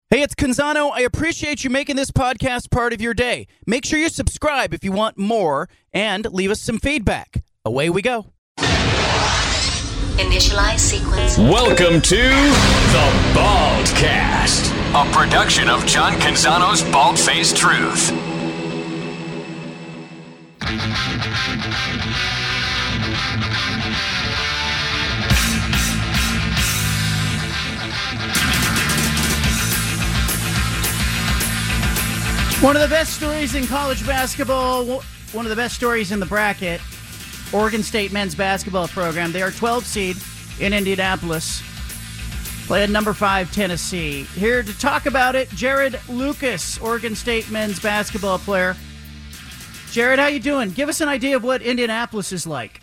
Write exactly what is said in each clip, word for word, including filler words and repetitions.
Hey, it's Canzano. I appreciate you making this podcast part of your day. Make sure you subscribe if you want more and leave us some feedback. Away we go. Initialize sequence. Welcome to The Baldcast, a production of John Canzano's Bald-Faced Truth. One of the best stories in college basketball, one of the best stories in the bracket, Oregon State men's basketball program. They are twelve seed in Indianapolis. Play at number five, Tennessee. Here to talk about it, Jared Lucas, Oregon State men's basketball player. Jared, how you doing? Give us an idea of what Indianapolis is like.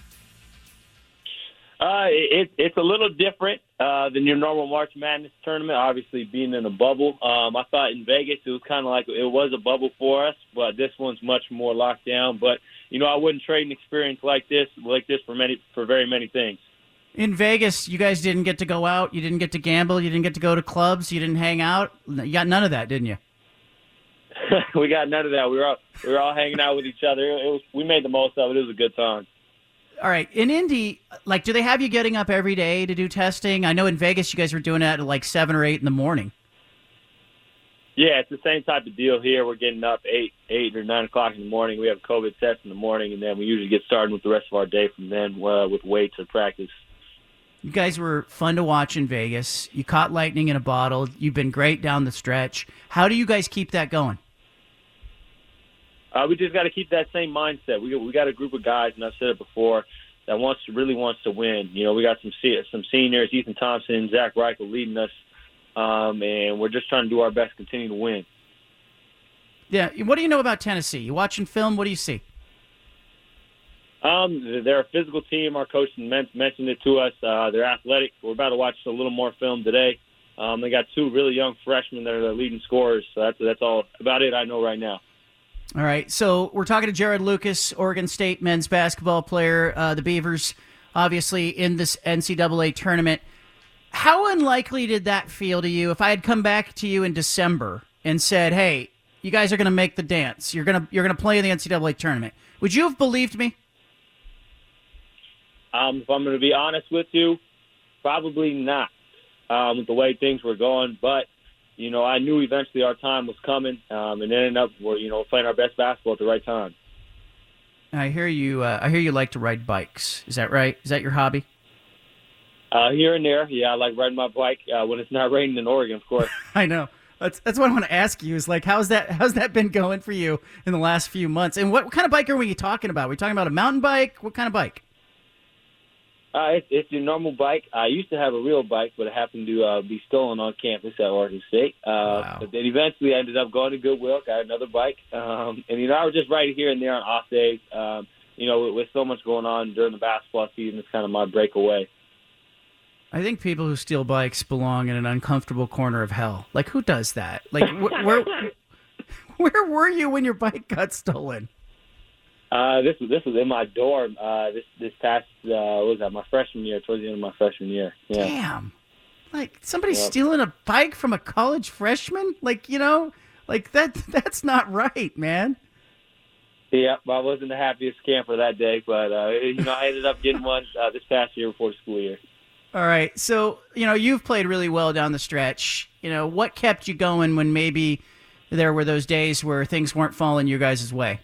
Uh, it, it's a little different uh, than your normal March Madness tournament, obviously being in a bubble. Um, I thought in Vegas it was kind of like it was a bubble for us, but this one's much more locked down. But, you know, I wouldn't trade an experience like this like this for many for very many things. In Vegas, you guys didn't get to go out. You didn't get to gamble. You didn't get to go to clubs. You didn't hang out. You got none of that, didn't you? We got none of that. We were all, we were all hanging out with each other. It was we made the most of it. It was a good time. All right. In Indy, like, do they have you getting up every day to do testing? I know in Vegas you guys were doing it at like seven or eight in the morning. Yeah, it's the same type of deal here. We're getting up eight, eight or nine o'clock in the morning. We have a COVID test in the morning, and then we usually get started with the rest of our day from then uh, with weights or practice. You guys were fun to watch in Vegas. You caught lightning in a bottle. You've been great down the stretch. How do you guys keep that going? Uh, we just got to keep that same mindset. We we got a group of guys, and I've said it before, that wants to really wants to win. You know, we got some se- some seniors, Ethan Thompson, Zach Reichel leading us, um, and we're just trying to do our best, to continue to win. Yeah. What do you know about Tennessee? You watching film? What do you see? Um, they're a physical team. Our coach mentioned it to us. Uh, they're athletic. We're about to watch a little more film today. Um, they got two really young freshmen that are the leading scorers. So that's that's all about it I know right now. All right, so we're talking to Jared Lucas, Oregon State men's basketball player. Uh, the Beavers, obviously, in this N C double A tournament. How unlikely did that feel to you if I had come back to you in December and said, hey, you guys are going to make the dance. You're going to you're going to play in the N C double A tournament. Would you have believed me? Um, if I'm going to be honest with you, probably not um, with the way things were going. But, you know, I knew eventually our time was coming, um, and ended up, we're, you know, playing our best basketball at the right time. I hear you. Uh, I hear you like to ride bikes. Is that right? Is that your hobby? Uh, here and there, yeah. I like riding my bike uh, when it's not raining in Oregon, of course. I know. That's that's what I want to ask you. Is like, how's that? How's that been going for you in the last few months? And what, what kind of bike are we talking about? Are we talking about a mountain bike? What kind of bike? Uh, it's, it's your normal bike. I used to have a real bike, but it happened to uh, be stolen on campus at Oregon State. Uh, wow. But then eventually I ended up going to Goodwill, got another bike. Um, and, you know, I was just right here and there on off days. Um, you know, with, with so much going on during the basketball season, it's kind of my breakaway. I think people who steal bikes belong in an uncomfortable corner of hell. Like, who does that? Like, wh- where where were you when your bike got stolen? Uh, this was this was in my dorm. Uh, this this past uh, what was that my freshman year, towards the end of my freshman year. Yeah. Damn, like somebody Yep. stealing a bike from a college freshman? Like, you know, like that that's not right, man. Yeah, I wasn't the happiest camper that day, but uh, you know I ended up getting one uh, this past year before the school year. All right, so you know you've played really well down the stretch. You know what kept you going when maybe there were those days where things weren't falling your guys' way?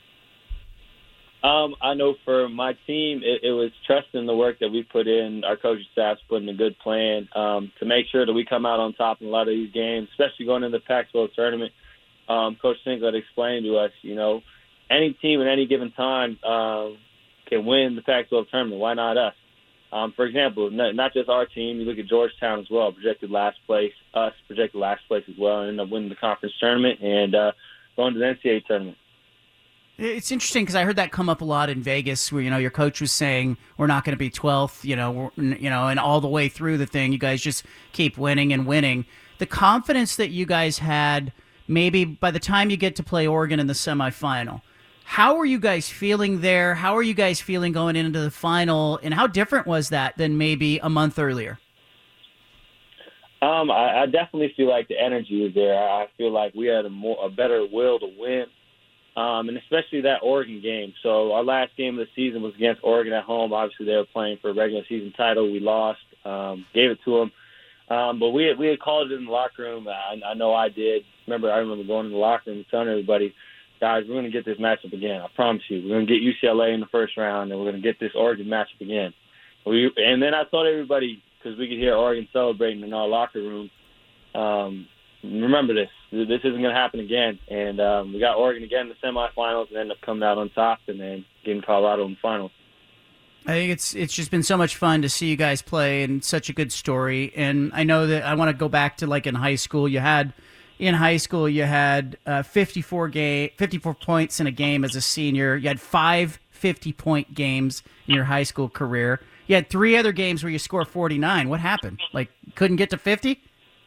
Um, I know for my team, it, it was trusting the work that we put in. Our coaching staff's putting a good plan um, to make sure that we come out on top in a lot of these games, especially going into the Pac twelve tournament. Um, Coach Sinkler explained to us, you know, any team at any given time um, can win the Pac twelve tournament. Why not us? Um, for example, not, not just our team. You look at Georgetown as well, projected last place. Us projected last place as well, and ended up winning the conference tournament and uh, going to the N C double A tournament. It's interesting because I heard that come up a lot in Vegas, where you know your coach was saying we're not going to be twelfth, you know, we're, you know, and all the way through the thing, you guys just keep winning and winning. The confidence that you guys had, maybe by the time you get to play Oregon in the semifinal, how are you guys feeling there? How are you guys feeling going into the final? And how different was that than maybe a month earlier? Um, I, I definitely feel like the energy was there. I feel like we had a more a better will to win, um, and especially that Oregon game. So our last game of the season was against Oregon at home. Obviously, they were playing for a regular season title. We lost, um, gave it to them, um, but we had, we had called it in the locker room. I, I know I did. Remember, I remember going in the locker room and telling everybody, guys, we're going to get this matchup again. I promise you. We're going to get U C L A in the first round, and we're going to get this Oregon matchup again. We, and then I told everybody, because we could hear Oregon celebrating in our locker room, um, remember this. This isn't going to happen again. And um, we got Oregon again in the semifinals and ended up coming out on top and then getting Colorado in the finals. I think it's it's just been so much fun to see you guys play and such a good story. And I know that I want to go back to like in high school. You had in high school you had uh, fifty-four game, fifty-four points in a game as a senior. You had five fifty-point games in your high school career. You had three other games where you scored forty-nine. What happened? Like, couldn't get to fifty?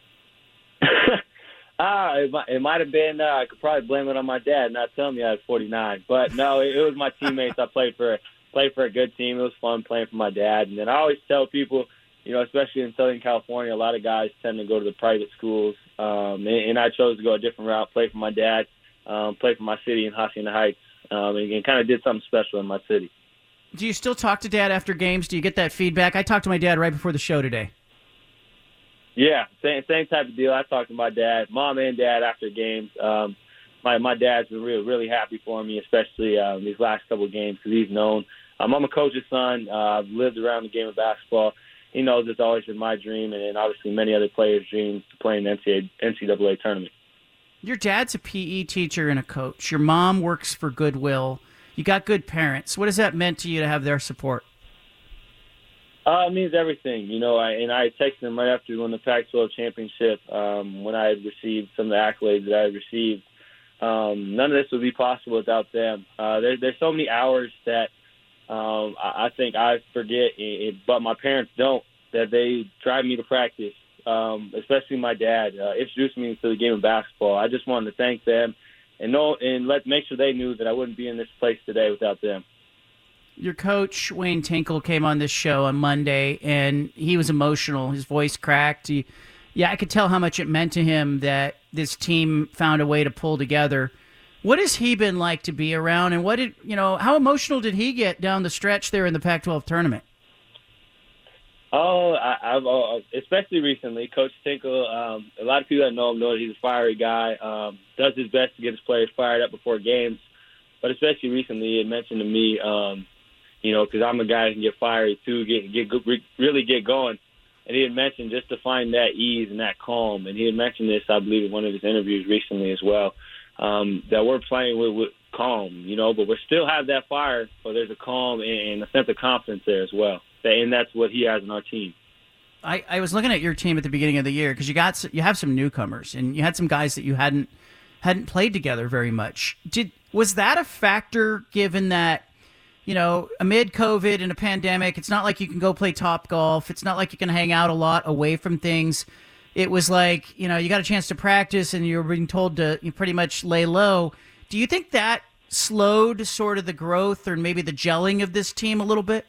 ah, it, it might have been, uh, I could probably blame it on my dad not telling me I had forty-nine. But, no, it, it was my teammates. I played for, played for a good team. It was fun playing for my dad. And then I always tell people, you know, especially in Southern California, a lot of guys tend to go to the private schools. Um, and, and I chose to go a different route, play for my dad, um, play for my city in Hacienda Heights, um, and, and kind of did something special in my city. Do you still talk to Dad after games? Do you get that feedback? I talked to my dad right before the show today. Yeah, same same type of deal. I talked to my dad, mom and dad after games. Um, my my dad's been really really happy for me, especially uh, these last couple of games because he's known. Um, I'm a coach's son. Uh, I've lived around the game of basketball. He knows it's always been my dream, and, and obviously many other players' dreams to play in the N C double A tournament. Your dad's a P E teacher and a coach. Your mom works for Goodwill. You got good parents. What has that meant to you to have their support? Uh, it means everything, you know. I, and I texted him right after we won the Pac twelve championship when I had received some of the accolades that I had received. Um, none of this would be possible without them. Uh, there, there's so many hours that um, I, I think I forget, it, but my parents don't, that they drive me to practice, um, especially my dad. Uh, introduced me to the game of basketball. I just wanted to thank them. And know, and let make sure they knew that I wouldn't be in this place today without them. Your coach, Wayne Tinkle, came on this show on Monday, and he was emotional. His voice cracked. He, yeah, I could tell how much it meant to him that this team found a way to pull together. What has he been like to be around, and what did you know? How emotional did he get down the stretch there in the Pac twelve tournament? Oh, I, I've uh, especially recently, Coach Tinkle. Um, a lot of people that know him know that he's a fiery guy. Um, does his best to get his players fired up before games, but especially recently, he had mentioned to me, um, you know, because I'm a guy who can get fiery too, get get really get going. And he had mentioned just to find that ease and that calm. And he had mentioned this, I believe, in one of his interviews recently as well, um, that we're playing with, with calm, you know, but we still have that fire, but there's a calm and a sense of confidence there as well. And that's what he has in our team. I, I was looking at your team at the beginning of the year because you got you have some newcomers and you had some guys that you hadn't hadn't played together very much. Did was that a factor given that, you know, amid COVID and a pandemic, it's not like you can go play Top Golf. It's not like you can hang out a lot away from things. It was like, you know, you got a chance to practice and you were being told to you pretty much lay low. Do you think that slowed sort of the growth or maybe the gelling of this team a little bit?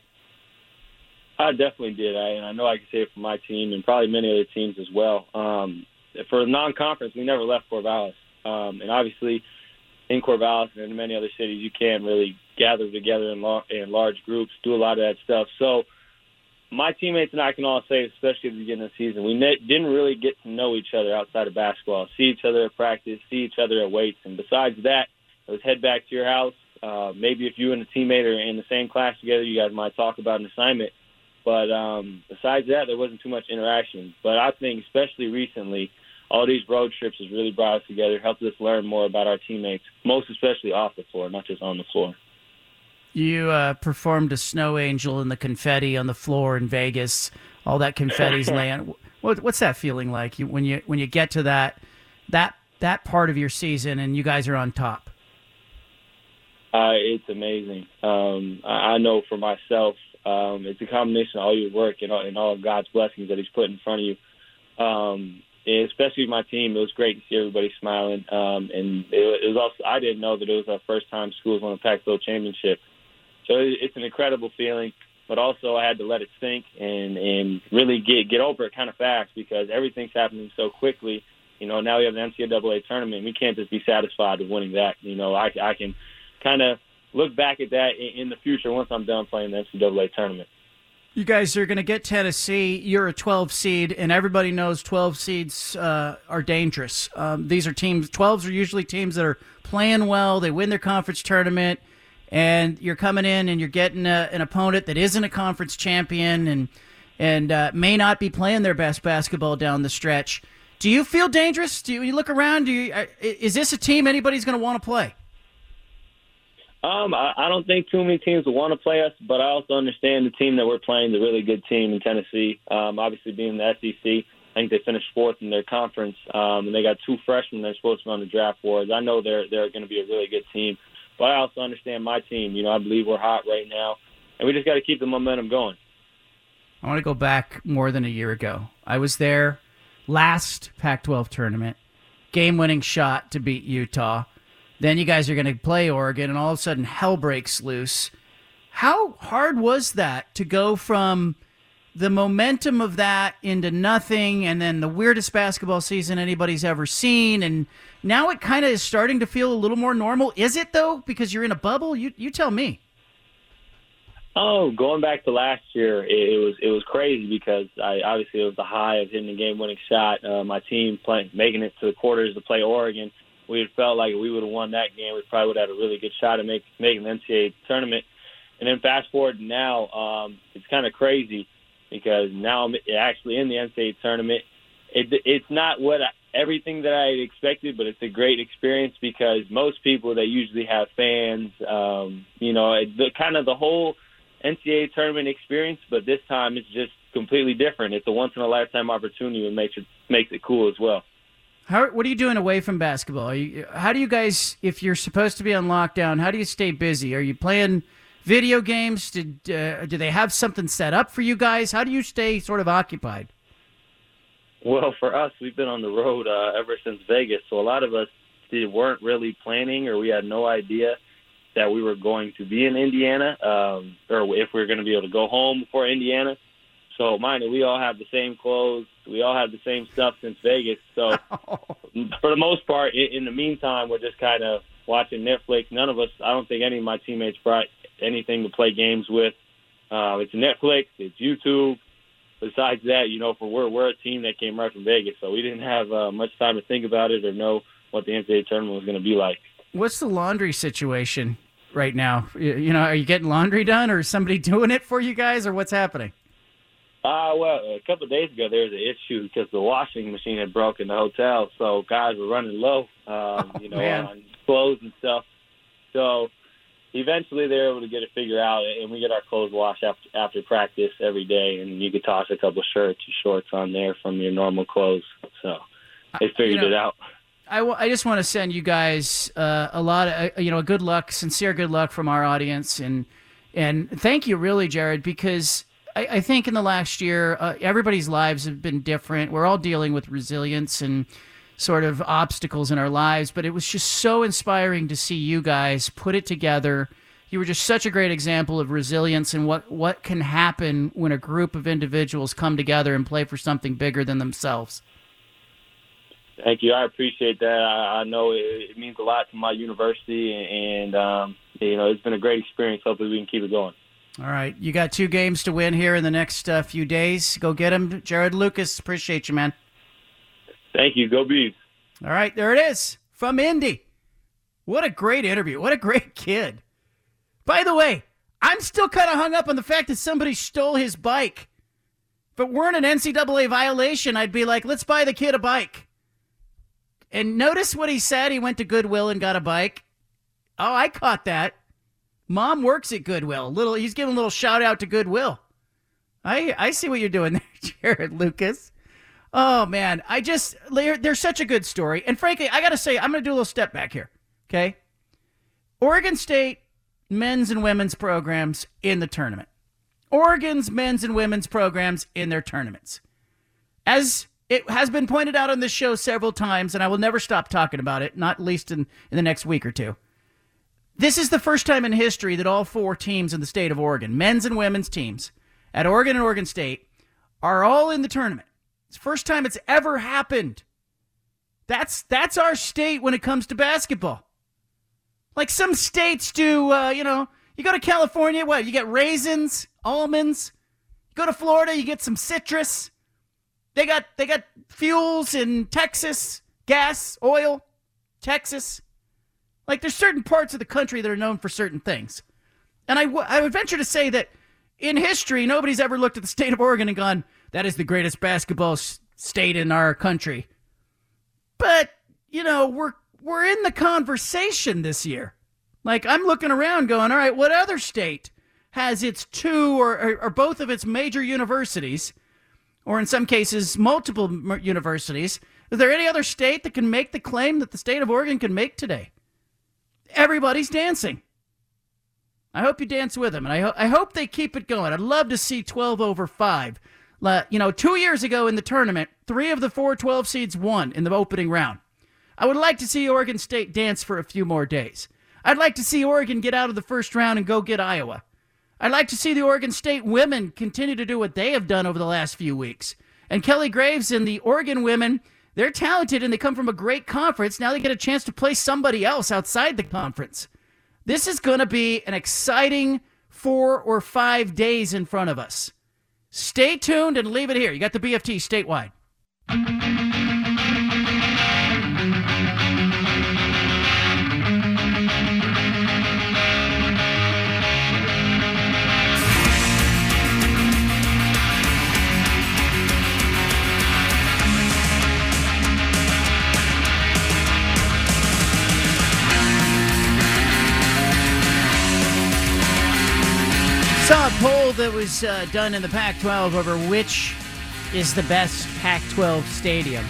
I definitely did. I, and I know I can say it for my team and probably many other teams as well. Um, for non-conference, we never left Corvallis. Um, and obviously, in Corvallis and in many other cities, you can really gather together in, lar- in large groups, do a lot of that stuff. So my teammates and I can all say, especially at the beginning of the season, we ne- didn't really get to know each other outside of basketball, see each other at practice, see each other at weights. And besides that, it was head back to your house. Uh, maybe if you and a teammate are in the same class together, you guys might talk about an assignment. But um, besides that, there wasn't too much interaction. But I think especially recently, all these road trips has really brought us together, helped us learn more about our teammates, most especially off the floor, not just on the floor. You uh, performed a snow angel in the confetti on the floor in Vegas. All that confetti's laying. What, what's that feeling like you, when you when you get to that that that part of your season and you guys are on top? Uh, it's amazing. Um, I, I know for myself, um, it's a combination of all your work and all, and all of God's blessings that He's put in front of you. Um, and especially my team, it was great to see everybody smiling. Um, and it, it was also I didn't know that it was our first time schools won a Pac twelve championship. So it, it's an incredible feeling. but also I had to let it sink and, and really get get over it kind of fast because everything's happening so quickly. You know, now we have the N C double A tournament. We can't just be satisfied with winning that. You know, I, I can kind of look back at that in, in the future once I'm done playing the N C double A tournament. You guys are going to get Tennessee. You're a twelve seed, and everybody knows twelve seeds uh, are dangerous. Um, these are teams, twelves are usually teams that are playing well. They win their conference tournament, and you're coming in and you're getting a, an opponent that isn't a conference champion and and uh, may not be playing their best basketball down the stretch. Do you feel dangerous? Do you, you look around? Do you, uh, is this a team anybody's going to want to play? Um, I, I don't think too many teams will want to play us, but I also understand the team that we're playing, the really good team in Tennessee. Um, obviously, being the S E C, I think they finished fourth in their conference, um, and they got two freshmen they're supposed to be on the draft boards. I know they're they're going to be a really good team, but I also understand my team. You know, I believe we're hot right now, and we just got to keep the momentum going. I want to go back more than a year ago. I was there last Pac twelve tournament, game-winning shot to beat Utah. Then you guys are going to play Oregon, and all of a sudden hell breaks loose. How hard was that to go from the momentum of that into nothing and then the weirdest basketball season anybody's ever seen, and now it kind of is starting to feel a little more normal? Is it, though, because you're in a bubble? You you tell me. Oh, going back to last year, it, it was it was crazy because I obviously it was the high of hitting the game-winning shot. Uh, my team playing, making it to the quarters to play Oregon. We had felt like if we would have won that game, we probably would have had a really good shot at make, making the N C double A tournament. And then fast forward to now, um, it's kind of crazy because now I'm actually in the N C double A tournament. It, it's not what I, everything that I had expected, but it's a great experience because most people that usually have fans, um, you know, the kind of the whole N C double A tournament experience, but this time it's just completely different. It's a once-in-a-lifetime opportunity and makes it makes it cool as well. How, what are you doing away from basketball? Are you, how do you guys, if you're supposed to be on lockdown, how do you stay busy? Are you playing video games? Did, uh, do they have something set up for you guys? How do you stay sort of occupied? Well, for us, we've been on the road uh, ever since Vegas, so a lot of us did, weren't really planning or we had no idea that we were going to be in Indiana um, or if we were going to be able to go home before Indiana. So, mind you, we all have the same clothes. We all have the same stuff since Vegas. So, for the most part, in, in the meantime, we're just kind of watching Netflix. None of us, I don't think any of my teammates brought anything to play games with. Uh, it's Netflix. It's YouTube. Besides that, you know, for we're, we're a team that came right from Vegas, so we didn't have uh, much time to think about it or know what the N C double A tournament was going to be like. What's the laundry situation right now? You, you know, are you getting laundry done, or is somebody doing it for you guys, or what's happening? Uh, well, a couple of days ago, there was an issue because the washing machine had broken in the hotel, so guys were running low, um, oh, you know, man. on clothes and stuff. So eventually they were able to get it figured out, and we get our clothes washed after, after practice every day, and you could toss a couple of shirts or shorts on there from your normal clothes. So they figured you know, it out. I, w- I just want to send you guys uh, a lot of, uh, you know, good luck, sincere good luck from our audience, and and thank you, really, Jared, because I, I think in the last year, uh, everybody's lives have been different. We're all dealing with resilience and sort of obstacles in our lives, but it was just so inspiring to see you guys put it together. You were just such a great example of resilience and what, what can happen when a group of individuals come together and play for something bigger than themselves. Thank you. I appreciate that. I, I know it, it means a lot to my university, and, um, you know, it's been a great experience. Hopefully we can keep it going. All right. You got two games to win here in the next uh, few days. Go get them. Jared Lucas, appreciate you, man. Thank you. Go Bees. All right. There it is from Indy. What a great interview. What a great kid. By the way, I'm still kind of hung up on the fact that somebody stole his bike. If it weren't an N C double A violation, I'd be like, let's buy the kid a bike. And notice what he said. He went to Goodwill and got a bike. Oh, I caught that. Mom works at Goodwill. Little, he's giving a little shout out to Goodwill. I I see what you're doing there, Jared Lucas. Oh, man. I just, they're, they're such a good story. And frankly, I got to say, I'm going to do a little step back here. Okay? Oregon State men's and women's programs in the tournament. Oregon's men's and women's programs in their tournaments. As it has been pointed out on this show several times, and I will never stop talking about it, not least in, in the next week or two. This is the first time in history that all four teams in the state of Oregon, men's and women's teams, at Oregon and Oregon State, are all in the tournament. It's the first time it's ever happened. That's that's our state when it comes to basketball. Like some states do, uh, you know, you go to California, what? You get raisins, almonds. You go to Florida, you get some citrus. They got they got fuels in Texas, gas, oil, Texas. Like there's certain parts of the country that are known for certain things. And I, w- I would venture to say that in history, nobody's ever looked at the state of Oregon and gone, that is the greatest basketball s- state in our country. But, you know, we're we're in the conversation this year. Like, I'm looking around going, all right, what other state has its two or, or, or both of its major universities, or in some cases, multiple m- universities? Is there any other state that can make the claim that the state of Oregon can make today? Everybody's dancing. I hope you dance with them, and I, ho- I hope they keep it going. I'd love to see twelve over five. Uh, you know, two years ago in the tournament, three of the four twelve seeds won in the opening round. I would like to see Oregon State dance for a few more days. I'd like to see Oregon get out of the first round and go get Iowa. I'd like to see the Oregon State women continue to do what they have done over the last few weeks. And Kelly Graves and the Oregon women, they're talented and they come from a great conference. Now they get a chance to play somebody else outside the conference. This is going to be an exciting four or five days in front of us. Stay tuned and leave it here. You got the B F T statewide. Saw a poll that was uh, done in the Pac twelve over which is the best Pac twelve stadium.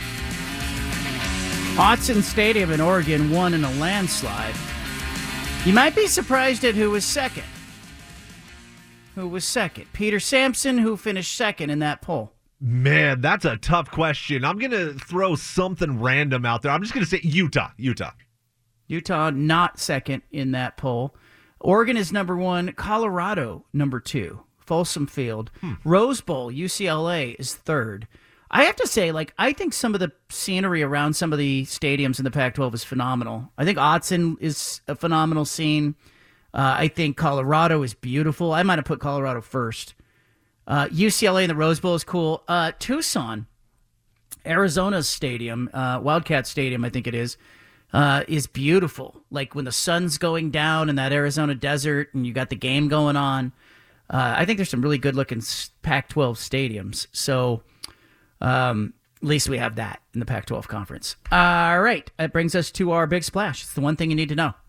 Autzen Stadium in Oregon won in a landslide. You might be surprised at who was second. Who was second? Peter Sampson, who finished second in that poll. Man, that's a tough question. I'm going to throw something random out there. I'm just going to say Utah. Utah. Utah not second in that poll. Oregon is number one. Colorado, number two. Folsom Field. Hmm. Rose Bowl, U C L A is third. I have to say, like, I think some of the scenery around some of the stadiums in the Pac twelve is phenomenal. I think Autzen is a phenomenal scene. Uh, I think Colorado is beautiful. I might have put Colorado first. Uh, U C L A and the Rose Bowl is cool. Uh, Tucson, Arizona's stadium, uh, Wildcat Stadium, I think it is. Uh, is beautiful. Like when the sun's going down in that Arizona desert and you got the game going on. Uh, I think there's some really good looking Pac twelve stadiums. So um, at least we have that in the Pac twelve conference. All right. That brings us to our big splash. It's the one thing you need to know.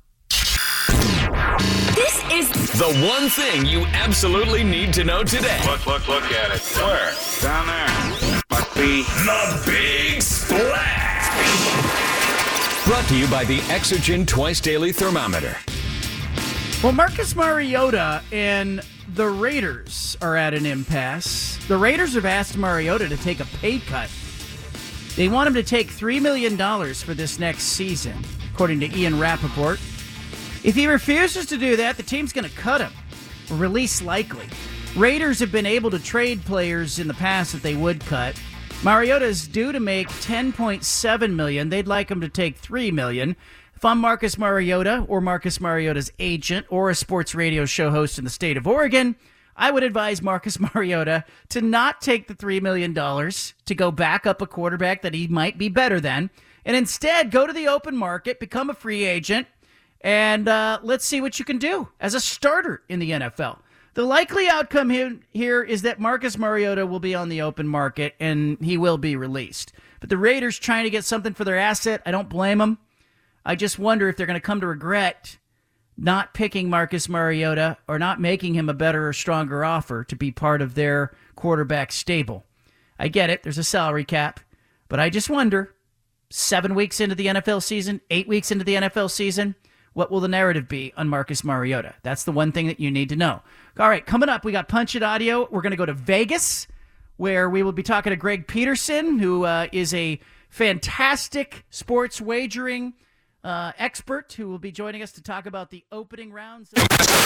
This is the one thing you absolutely need to know today. Look, look, look at it. Where? Down there. Must be the Big Splash. Brought to you by the Exergen Twice Daily Thermometer. Well, Marcus Mariota and the Raiders are at an impasse. The Raiders have asked Mariota to take a pay cut. They want him to take three million dollars for this next season, according to Ian Rappaport. If he refuses to do that, the team's going to cut him. Release likely. Raiders have been able to trade players in the past that they would cut. Mariota is due to make ten point seven million dollars. They'd like him to take three million dollars. If I'm Marcus Mariota or Marcus Mariota's agent or a sports radio show host in the state of Oregon, I would advise Marcus Mariota to not take the three million dollars to go back up a quarterback that he might be better than, and instead go to the open market, become a free agent, and uh, let's see what you can do as a starter in the N F L. The likely outcome here, here is that Marcus Mariota will be on the open market and he will be released. But the Raiders trying to get something for their asset, I don't blame them. I just wonder if they're going to come to regret not picking Marcus Mariota or not making him a better or stronger offer to be part of their quarterback stable. I get it. There's a salary cap. But I just wonder, seven weeks into the N F L season, eight weeks into the N F L season, what will the narrative be on Marcus Mariota? That's the one thing that you need to know. All right, coming up, we got Punch It Audio. We're going to go to Vegas, where we will be talking to Greg Peterson, who uh, is a fantastic sports wagering uh, expert who will be joining us to talk about the opening rounds. We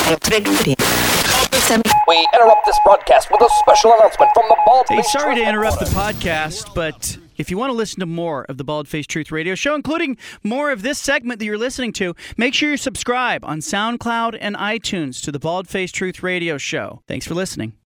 interrupt this broadcast with a special announcement from the Bald Hey, Face sorry to Truth interrupt the Headquarters. podcast, but if you want to listen to more of the Bald Face Truth Radio Show, including more of this segment that you're listening to, make sure you subscribe on SoundCloud and iTunes to the Bald Face Truth Radio Show. Thanks for listening.